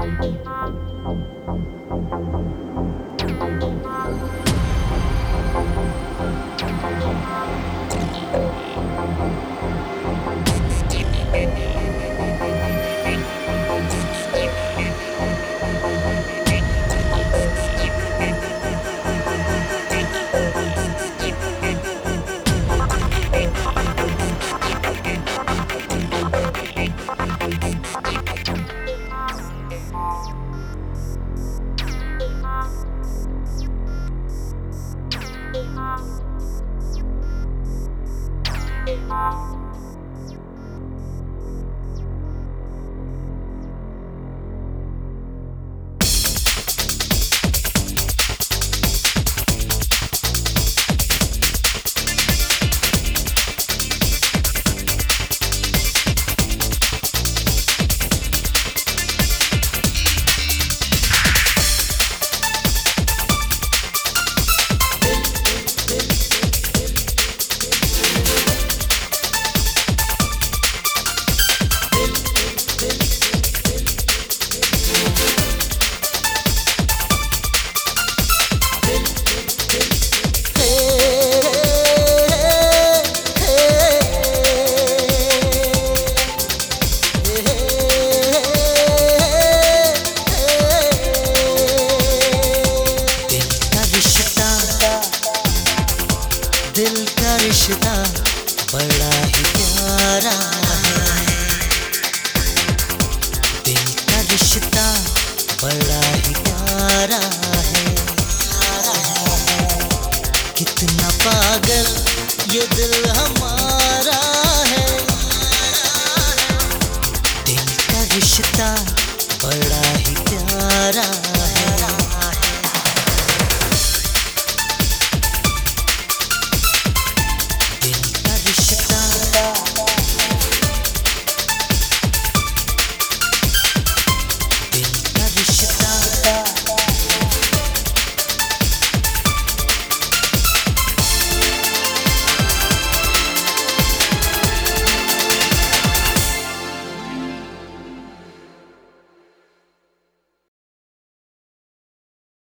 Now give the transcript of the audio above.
दिल का रिश्ता बड़ा ही प्यारा है। दिल का रिश्ता बड़ा ही प्यारा है। कितना पागल ये दिल हमारा है। दिल का रिश्ता बड़ा ही प्यारा